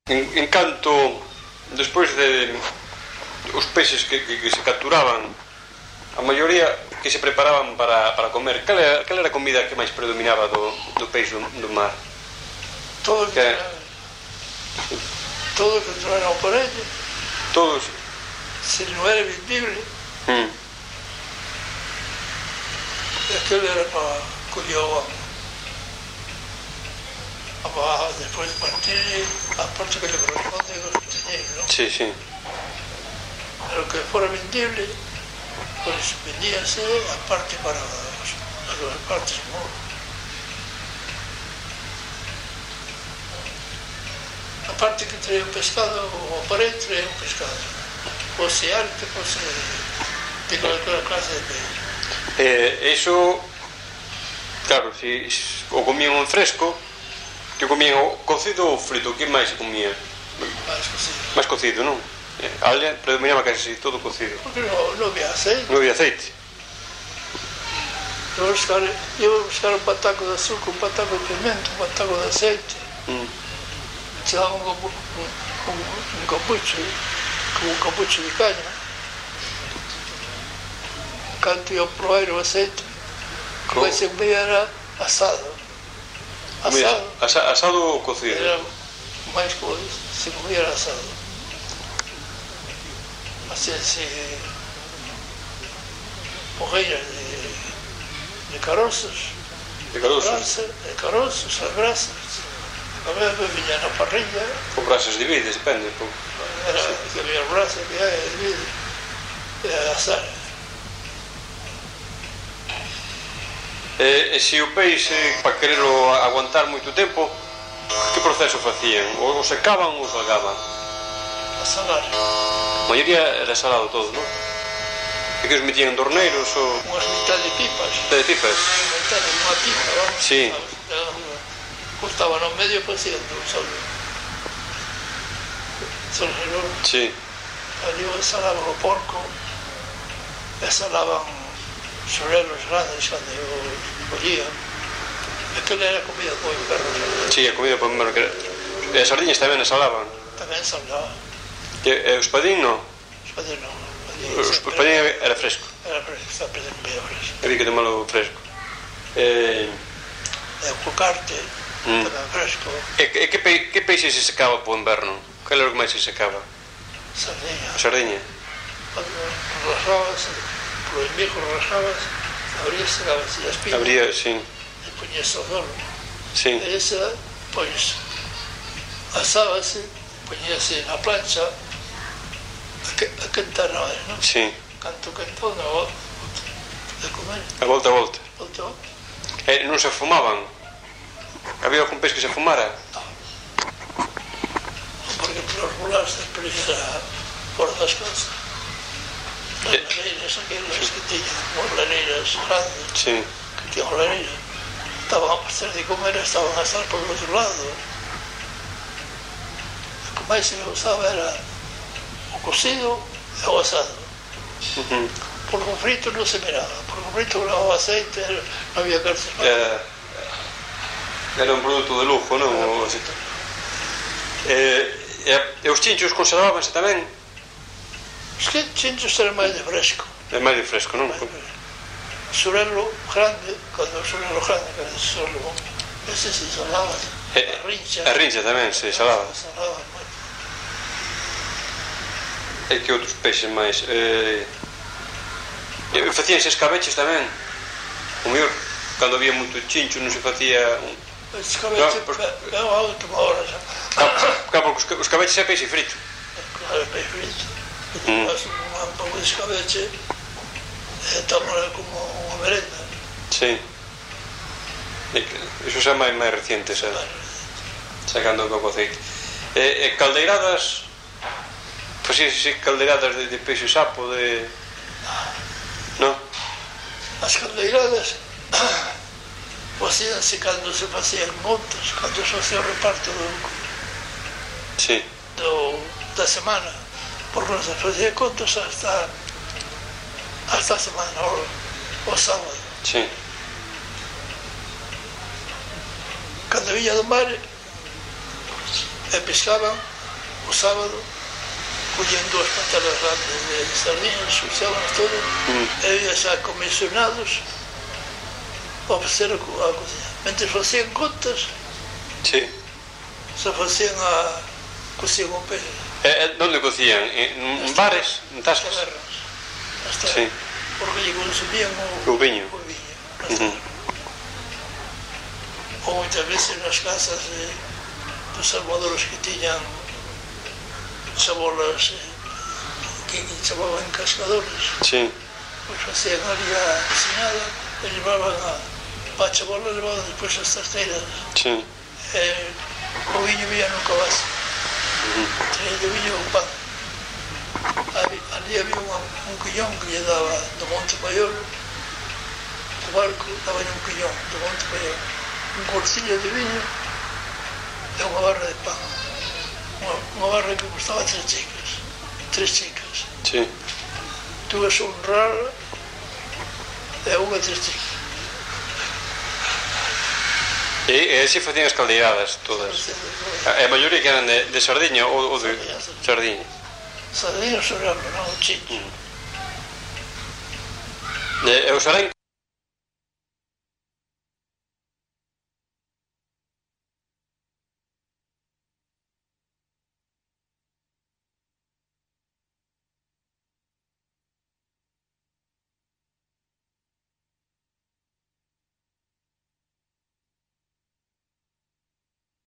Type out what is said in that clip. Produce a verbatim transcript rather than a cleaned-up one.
En, en canto, despois de os peixes que, que, que se capturaban, a maioría que se preparaban para, para comer, cal era, cal era a comida que máis predominaba do, do peixe do, do mar? Todo que, que todo que traen ao parello. Todos. Se non era vendible, Mm. aquele era para coller o amo. Despois de partir, a parte que le corresponde aos cocineiros, non? Sí, sí. Pero que fora vendible, pois vendíase a parte para os, as dúas partes, non? A parte que traía o pescado, o aparelho traía o pescado. Pose arte, pose de calquera clase de peixe. Eh, eso, claro, si, si o comían en fresco, que comían o cocido ou frito, que máis se comía? Mais cocido. Máis cocido, non? Eh, a aldea predominaba casi todo cocido. Porque non, non había aceite. Non había aceite. Eu buscar, eu buscar un pataco de azúcar, un pataco de pimenta, un pataco de aceite. Mm. Te daba un, un, un, un capucho, como un capucho de caña. Canto eu probar o aceite, como se comía era asado. Asado. Asa, asado ou cocido? Era máis como se comía era asado. Así, así, hogueiras de, de caroços. De caroços? Brasa, de caroços, as brasas. A ver, viña na parrilla. Ou brasas de vides, depende. Po. Era que había brasa, que hai de vida. Era asar. E, e se o peixe, para quererlo aguantar moito tempo, que proceso facían? O, o secaban ou o salgaban? A salar. A maioría era salado todo, non? E que os metían en dorneiros ou... Unhas mitad de pipas. De pipas? Mitad de unha pipa, vamos. Sí. Cortaban ao medio e facían un solo. Solo reloj. Sí. Ali salaban o porco, e salaban xorelos grandes cando os collían. Aquela era comida do inverno. Sí, a comida para o inverno. E as sardiñas tamén as salaban? Tamén salaban. E, e o espadín non? O espadín non. O espadín era fresco? Era fresco, sempre de comida fresco. Había que tomalo fresco. E... E o cocarte, mm. tamén fresco. E, e que, pe, que peixe se secaba para o inverno? Cal era o que máis se secaba? Sardiña. A sardiña? Cando rasabas, polo inverno rasabas, abrías, secabas as pipas. Abría, sí. E poñías o zorro. Sí. E esa, pois, asábase, poñíase na plancha a, que, a quentar na hora, non? Sí. Canto quentou na volta de comer. A volta a volta. Volta a volta. E non se fumaban? Había algún peixe que se fumara? Non. Porque por os bolares sempre era fora das casas. As lareiras, aquelas que tiñan unhas lareiras grandes, Sí. que tiñan lareiras, estaban a pasar de comer, estaban a estar por outro lado. O que máis se usaba era o cocido e o asado. Uh-huh. Porque o frito non se miraba, porque o frito levaba aceite, non había carne. Era, era un produto de lujo, non? O, e, e, e os chinchos conservábanse tamén? Os chinchos eran máis de fresco. É máis de fresco, non? O xurelo grande, cando o xurelo grande, que era o xurelo, ese se salaba. A rincha. A rincha tamén se salaba. Salaba moito. E que outros peixes máis? Eh, e facíanse escabeches tamén? O mellor, cando había moito chincho non se facía... Un... Escabeche, no, pues, é a última hora xa. Claro, porque os escabeches é peixe frito. Claro, é peixe frito. E te mm. Vas un pouco de escabeche e tómala como unha merenda. Sí. E iso xa máis máis reciente, xa. Sacando un pouco aceite. E, e caldeiradas... Facías así caldeiradas de, de peixe sapo, de... Non? As caldeiradas facíanse cando se facían montes, cando se facía o reparto do, sí. do, da semana, porque non se facía contos hasta hasta a semana, o, o sábado. Sí. Cando viña do mar e pescaban, o sábado, collían dúas pantelas grandes de sardinas, usaban todo, mm. e había xa comisionados para facer a, a cociña. Mentre facían contas, sí. se facían a cocían o peixe. Eh, onde cocían? En, en bares? En tascas? Nas tabernas. Nas tabernas. Sí. Porque lle consumían o, o viño. O viño nas uh -huh. Ou moitas veces nas casas eh, dos salvadores que tiñan chabolas eh, que chamaban cascadores. Sí. Pois facían ali a cocinada e levaban a pa a chabola, levaban despois as tarteiras. Sí. Eh, o viño vía no cabazo. Uh -huh. Traía o viño o pan. Ali, ali había un, un quillón que lle daba do Monte Maior, o barco daba un quillón do Monte Maior, un corcillo de viño e unha barra de pan. Unha, unha barra que costaba tres chicas, tres chicas. Sí. Tuve a honrar e unha tres chicas. E, e así facían as caldeiradas todas. E a maioría que eran de, de sardiña ou, ou de sardiña. Sardiña sobre algo, non? O chicho. Mm. E, e o sarenco?